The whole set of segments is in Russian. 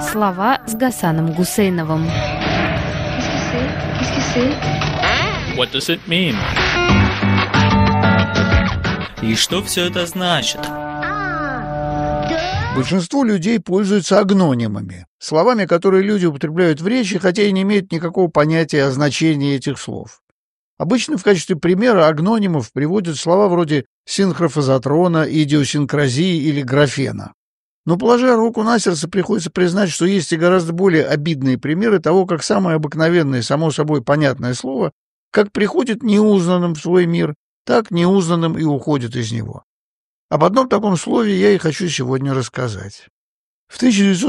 Слова с Гасаном Гусейновым. What does it mean? И что все это значит? Большинство людей пользуются агнонимами, словами, которые люди употребляют в речи, хотя и не имеют никакого понятия о значении этих слов. Обычно в качестве примера агнонимов приводят слова вроде синхрофазотрона, идиосинкразии или графена. Но, положа руку на сердце, приходится признать, что есть и гораздо более обидные примеры того, как самое обыкновенное, само собой понятное слово, как приходит неузнанным в свой мир, так неузнанным и уходит из него. Об одном таком слове я и хочу сегодня рассказать. В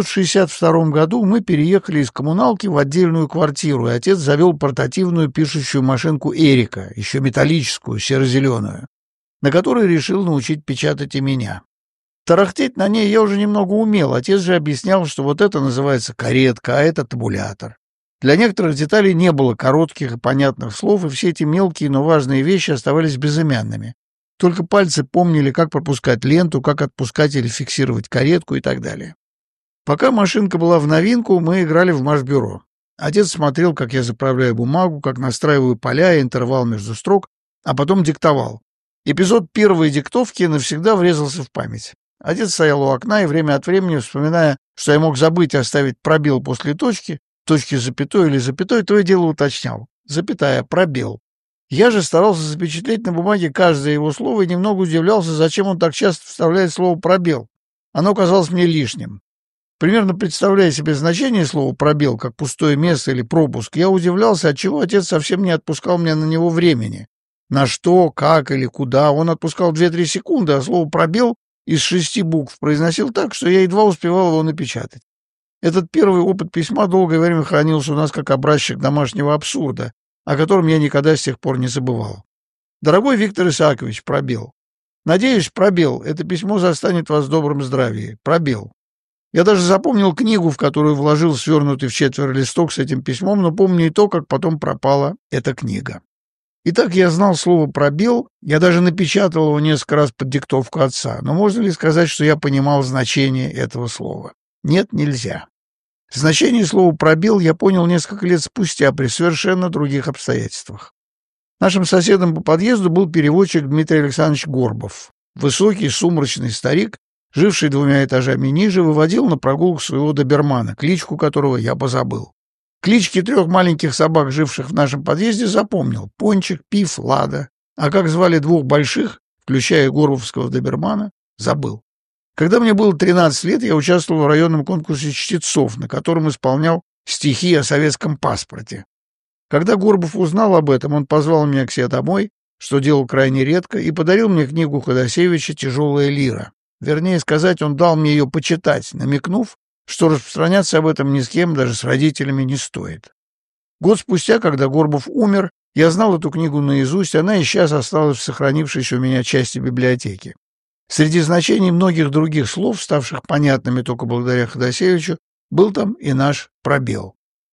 1962 году мы переехали из коммуналки в отдельную квартиру, и отец завел портативную пишущую машинку «Эрика», еще металлическую, серо-зеленую, на которой решил научить печатать и меня. Тарахтеть на ней я уже немного умел, отец же объяснял, что вот это называется каретка, а это табулятор. Для некоторых деталей не было коротких и понятных слов, и все эти мелкие, но важные вещи оставались безымянными. Только пальцы помнили, как пропускать ленту, как отпускать или фиксировать каретку и так далее. Пока машинка была в новинку, мы играли в машбюро. Отец смотрел, как я заправляю бумагу, как настраиваю поля и интервал между строк, а потом диктовал. Эпизод первой диктовки навсегда врезался в память. Отец стоял у окна и время от времени, вспоминая, что я мог забыть оставить пробел после точки с запятой или запятой, то и дело уточнял. Запятая, пробел. Я же старался запечатлеть на бумаге каждое его слово и немного удивлялся, зачем он так часто вставляет слово «пробел». Оно казалось мне лишним. Примерно представляя себе значение слова «пробел» как пустое место или пропуск, я удивлялся, отчего отец совсем не отпускал мне на него времени. На что, как или куда он отпускал 2-3 секунды, а слово «пробел» из 6 букв произносил так, что я едва успевал его напечатать. Этот первый опыт письма долгое время хранился у нас как образчик домашнего абсурда, о котором я никогда с тех пор не забывал. Дорогой Виктор Исаакович, пробел. Надеюсь, пробел. Это письмо застанет вас в добром здравии. Пробел. Я даже запомнил книгу, в которую вложил свернутый в 4 листок с этим письмом, но помню и то, как потом пропала эта книга. Итак, я знал слово «пробел», я даже напечатал его несколько раз под диктовку отца, но можно ли сказать, что я понимал значение этого слова? Нет, нельзя. Значение слова «пробел» я понял несколько лет спустя при совершенно других обстоятельствах. Нашим соседом по подъезду был переводчик Дмитрий Александрович Горбов. Высокий, сумрачный старик, живший 2 этажами ниже, выводил на прогулку своего добермана, кличку которого я позабыл. Клички 3 маленьких собак, живших в нашем подъезде, запомнил: Пончик, Пиф, Лада. А как звали 2 больших, включая горбовского добермана, забыл. Когда мне было 13 лет, я участвовал в районном конкурсе чтецов, на котором исполнял стихи о советском паспорте. Когда Горбов узнал об этом, он позвал меня к себе домой, что делал крайне редко, и подарил мне книгу Ходосевича «Тяжелая лира». Вернее сказать, он дал мне ее почитать, намекнув, что распространяться об этом ни с кем, даже с родителями, не стоит. Год спустя, когда Горбов умер, я знал эту книгу наизусть, она и сейчас осталась в сохранившейся у меня части библиотеки. Среди значений многих других слов, ставших понятными только благодаря Ходосевичу, был там и наш пробел.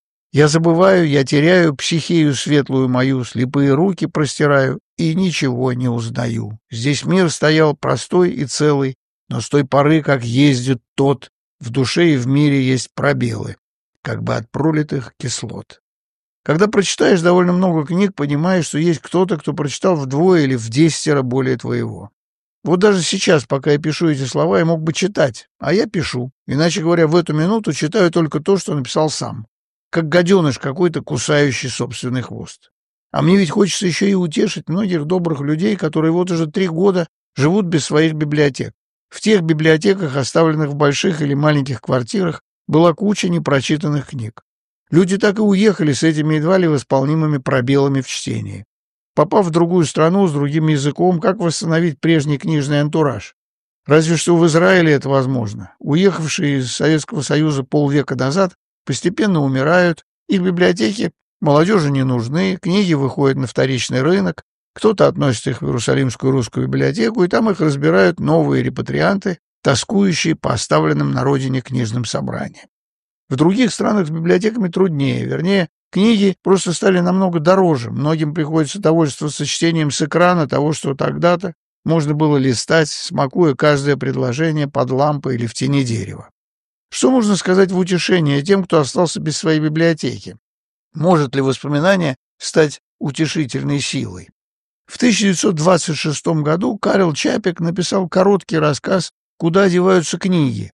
Я забываю, я теряю психею светлую мою, слепые руки простираю и ничего не узнаю. Здесь мир стоял простой и целый, но с той поры, как ездит тот, в душе и в мире есть пробелы, как бы от пролитых кислот. Когда прочитаешь довольно много книг, понимаешь, что есть кто-то, кто прочитал вдвое или в 10 более твоего. Вот даже сейчас, пока я пишу эти слова, я мог бы читать, а я пишу. Иначе говоря, в эту минуту читаю только то, что написал сам. Как гаденыш какой-то, кусающий собственный хвост. А мне ведь хочется еще и утешить многих добрых людей, которые вот уже 3 года живут без своих библиотек. В тех библиотеках, оставленных в больших или маленьких квартирах, была куча непрочитанных книг. Люди так и уехали с этими едва ли восполнимыми пробелами в чтении. Попав в другую страну с другим языком, как восстановить прежний книжный антураж? Разве что в Израиле это возможно. Уехавшие из Советского Союза полвека назад постепенно умирают, их библиотеки молодежи не нужны, книги выходят на вторичный рынок, кто-то относит их в Иерусалимскую русскую библиотеку, и там их разбирают новые репатрианты, тоскующие по оставленным на родине книжным собраниям. В других странах с библиотеками труднее, вернее, книги просто стали намного дороже, многим приходится довольствоваться чтением с экрана того, что тогда-то можно было листать, смакуя каждое предложение под лампой или в тени дерева. Что можно сказать в утешение тем, кто остался без своей библиотеки? Может ли воспоминание стать утешительной силой? В 1926 году Карл Чапек написал короткий рассказ «Куда деваются книги?».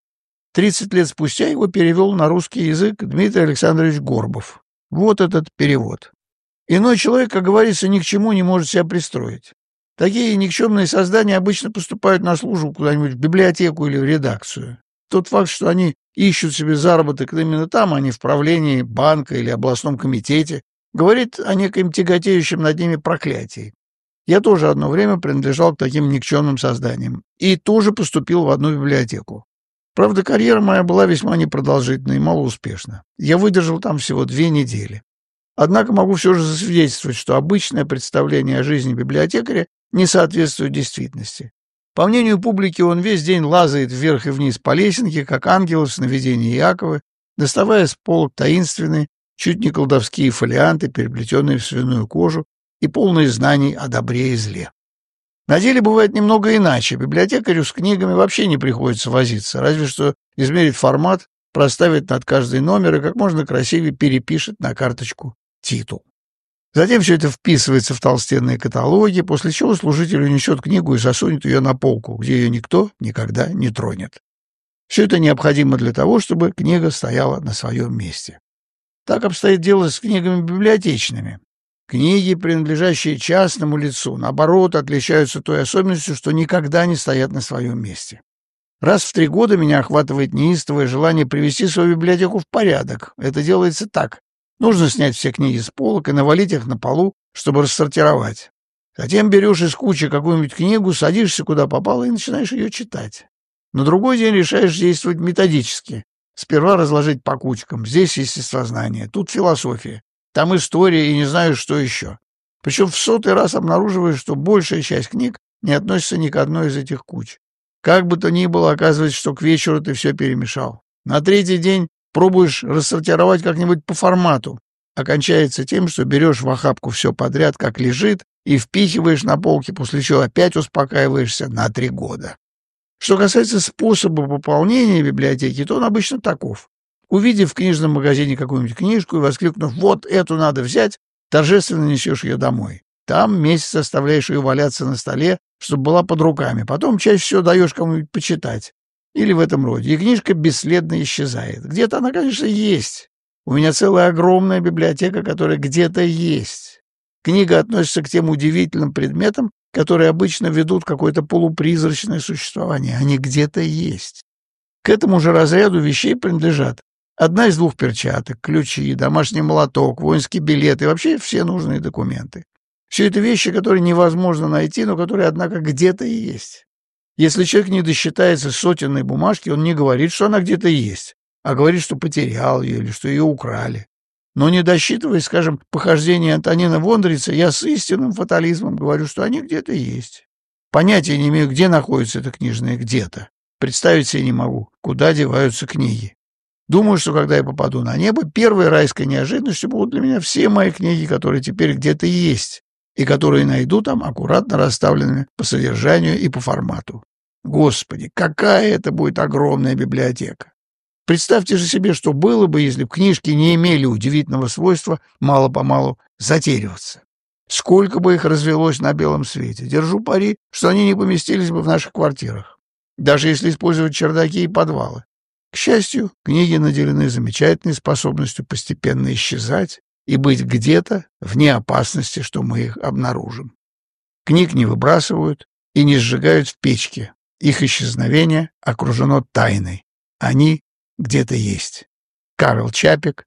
30 лет спустя его перевел на русский язык Дмитрий Александрович Горбов. Вот этот перевод. Иной человек, как говорится, ни к чему не может себя пристроить. Такие никчемные создания обычно поступают на службу куда-нибудь в библиотеку или в редакцию. Тот факт, что они ищут себе заработок именно там, а не в правлении банка или областном комитете, говорит о некоем тяготеющем над ними проклятии. Я тоже одно время принадлежал к таким никчемным созданиям и тоже поступил в одну библиотеку. Правда, карьера моя была весьма непродолжительной и малоуспешна. Я выдержал там всего 2 недели. Однако могу все же засвидетельствовать, что обычное представление о жизни библиотекаря не соответствует действительности. По мнению публики, он весь день лазает вверх и вниз по лесенке, как ангел в сновидении Иакова, доставая с полок таинственные, чуть не колдовские фолианты, переплетенные в свиную кожу и полные знаний о добре и зле. На деле бывает немного иначе. Библиотекарю с книгами вообще не приходится возиться, разве что измерить формат, проставит над каждый номер и как можно красивее перепишет на карточку титул. Затем все это вписывается в толстенные каталоги, после чего служитель унесет книгу и засунет ее на полку, где ее никто никогда не тронет. Все это необходимо для того, чтобы книга стояла на своем месте. Так обстоит дело с книгами библиотечными. Книги, принадлежащие частному лицу, наоборот, отличаются той особенностью, что никогда не стоят на своем месте. Раз в 3 года меня охватывает неистовое желание привести свою библиотеку в порядок. Это делается так. Нужно снять все книги с полок и навалить их на полу, чтобы рассортировать. Затем берешь из кучи какую-нибудь книгу, садишься куда попало и начинаешь ее читать. На другой день решаешь действовать методически. Сперва разложить по кучкам. Здесь естествознание, тут философия, там история и не знаю, что еще. Причем в 100-й раз обнаруживаешь, что большая часть книг не относится ни к одной из этих куч. Как бы то ни было, оказывается, что к вечеру ты все перемешал. На 3-й день пробуешь рассортировать как-нибудь по формату. Окончается тем, что берешь в охапку все подряд, как лежит, и впихиваешь на полки, после чего опять успокаиваешься на 3 года. Что касается способа пополнения библиотеки, то он обычно таков. Увидев в книжном магазине какую-нибудь книжку и воскликнув «вот эту надо взять», торжественно несешь ее домой. Там месяц оставляешь ее валяться на столе, чтобы была под руками. Потом чаще всего даешь кому-нибудь почитать. Или в этом роде. И книжка бесследно исчезает. Где-то она, конечно, есть. У меня целая огромная библиотека, которая где-то есть. Книга относится к тем удивительным предметам, которые обычно ведут какое-то полупризрачное существование. Они где-то есть. К этому же разряду вещей принадлежат 1 из 2 перчаток, ключи, домашний молоток, воинский билет и вообще все нужные документы. Все это вещи, которые невозможно найти, но которые, однако, где-то и есть. Если человек не досчитается сотенной бумажки, он не говорит, что она где-то есть, а говорит, что потерял ее или что ее украли. Но не досчитываясь, скажем, похождения Антонина Вондрица, я с истинным фатализмом говорю, что они где-то есть. Понятия не имею, где находится эта книжная где-то. Представить себе не могу, куда деваются книги. Думаю, что когда я попаду на небо, первой райской неожиданностью будут для меня все мои книги, которые теперь где-то есть, и которые найду там аккуратно расставленными по содержанию и по формату. Господи, какая это будет огромная библиотека! Представьте же себе, что было бы, если бы книжки не имели удивительного свойства мало-помалу затериваться. Сколько бы их развелось на белом свете. Держу пари, что они не поместились бы в наших квартирах, даже если использовать чердаки и подвалы. К счастью, книги наделены замечательной способностью постепенно исчезать и быть где-то вне опасности, что мы их обнаружим. Книг не выбрасывают и не сжигают в печке. Их исчезновение окружено тайной. Они где-то есть. Карл Чапек,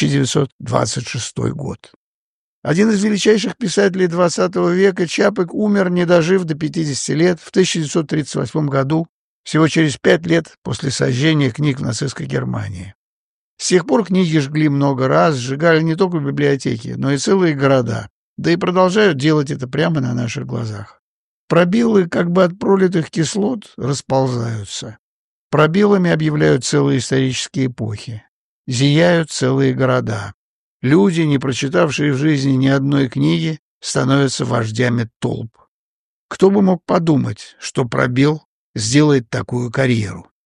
1926 год. Один из величайших писателей XX века, Чапек умер, не дожив до 50 лет, в 1938 году, всего через 5 лет после сожжения книг в нацистской Германии. С тех пор книги жгли много раз, сжигали не только библиотеки, но и целые города, да и продолжают делать это прямо на наших глазах. Пробелы, как бы от пролитых кислот, расползаются. Пробелами объявляют целые исторические эпохи. Зияют целые города. Люди, не прочитавшие в жизни ни одной книги, становятся вождями толп. Кто бы мог подумать, что пробел сделает такую карьеру?